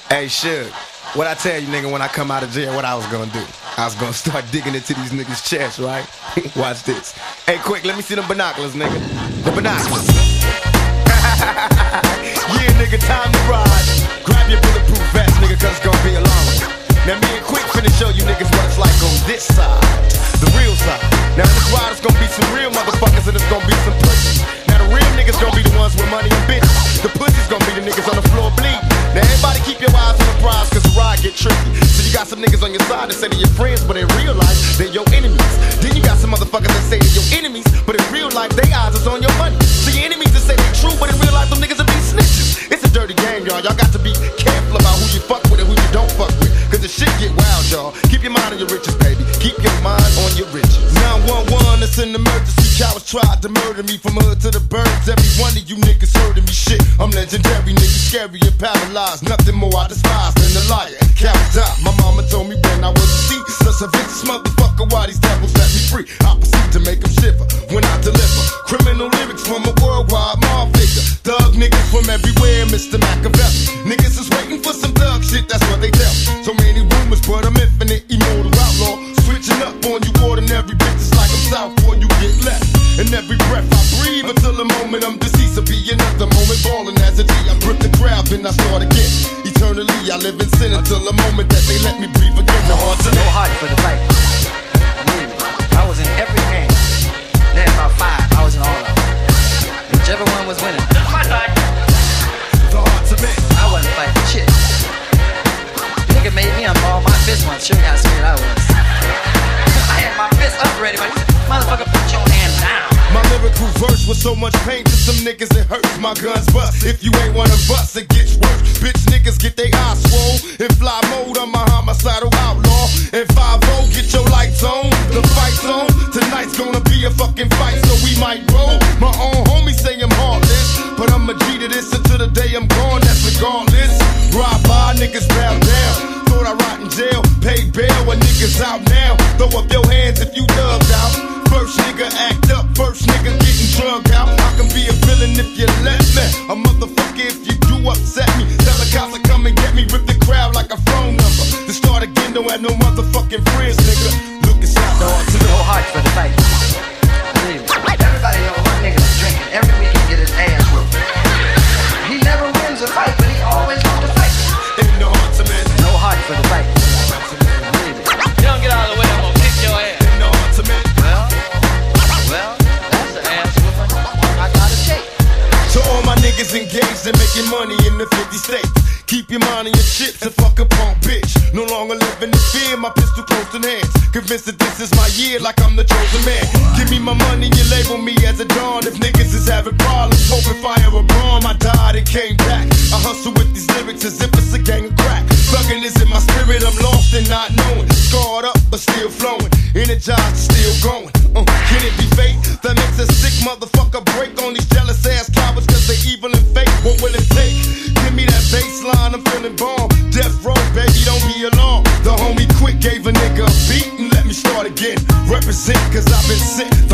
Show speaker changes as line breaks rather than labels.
Hey, Suge, what I tell you, nigga, when I come out of jail, what I was gonna do? I was gonna start digging into these niggas' chests, right? Watch this. Hey, quick, let me see them binoculars, nigga. The binoculars. Yeah, nigga, time to ride. Grab your bulletproof vest, nigga, cause it's gonna be a long one. Now, me and Quick finna show you niggas what it's like on this side, the real side. Now, in this ride, it's gonna be some real motherfuckers and it's gonna be some pussies. Now, the real niggas gonna be the ones with money and bitches. The pussies gonna be the niggas on the floor bleeding. Now, everybody keep your eyes on the prize, cause the ride get tricky. So you got some niggas on your side that say they're your friends, but in real life, they're your enemies. Then you got some motherfuckers that say they're your enemies, but in real life, they eyes is on your money. So your enemies that say they true, but in real life, them niggas will be snitches. It's a dirty game, y'all. Y'all got to be careful about who you fuck with and who you don't fuck with, cause the shit get wild, y'all. Keep your mind on your riches, baby. Keep your mind on your riches. 911, it's an emergency. Cowards tried to murder me from hood to the birds. Every one of you niggas heard of me, shit. I'm legendary, niggas scary and paralyzed. Nothing more I despise than a liar and coward die. My mama told me when I was a seed, such a vicious motherfucker, why these devils set me free? I proceed to make them shiver when I deliver criminal lyrics from a worldwide mob figure. Thug niggas from everywhere, Mr. Machiavelli. Niggas is waiting for some thug shit, that's what they tell. So many rumors, but I'm infinite, immortal outlaw. Switching up on you ordinary bitches like I'm south before you get left. And every breath I breathe until the moment I'm deceased will be another moment balling as a G. I grip the crowd, then I start again. Eternally I live in sin until the moment that they let me breathe again.
No heart for the fight. I was in every game. Then about 5, I was in all of them. Whichever one was winning. My side.
The heart to me.
I wasn't fighting shit. Nigga made me unball my fist once. Sure how scared I was. I had my fist up ready, but motherfucker, put your hand down.
My lyrical verse was so much pain to some niggas it hurts. My guns bust. If you ain't one of us, it gets worse. Bitch niggas get they eyes swole. In fly mode, I'm a homicidal outlaw. In 5-0, get your lights on. The fight's on. Tonight's gonna be a fucking fight, so we might roll. My own homies say I'm heartless, but I'm a G to this until the day I'm gone. That's regardless. Ride by, niggas bow down. Thought I rot in jail, paid bail when niggas out now. Throw up your hands if you dubbed out. First nigga act up, first nigga getting drugged out. I can be a villain if you let me. A motherfucker if you do upset me. Tell the cops to come and get me, rip the crowd like a phone number. To start again, don't have no motherfucking friends, nigga. Look inside the heart to
No heart for the fight. Everybody know one nigga's drinking every week and get his ass whooped. He never wins a fight, but he always wants to fight.
in the heart to man.
No heart for the fight.
You don't get out of the way, I'm gonna kick your ass.
In the heart to man.
Well, that's the ass whooping I gotta take.
To all my niggas engaged in making money in the 50 states. Keep your mind on your chips and fuck a punk bitch. No longer living in fear, my pistol close in hands. Convinced that this is my year like I'm the chosen man. Give me my money, you label me as a dawn. If niggas is having problems, hoping fire a bomb. I died and came back. I hustle with these lyrics as if it's a gang of crack. Thuggin' is in my spirit, I'm lost and not knowing. Scarred up but still flowing. Energized, still going. Can it be fate that makes a sick motherfucker break on these jealous ass cowards cause they evil and fake? What will it take? Give me that baseline, I'm feeling bomb. Death row, baby, don't be alarmed. The homie Quick gave a nigga a beat and let me start again. Represent cause I've been sent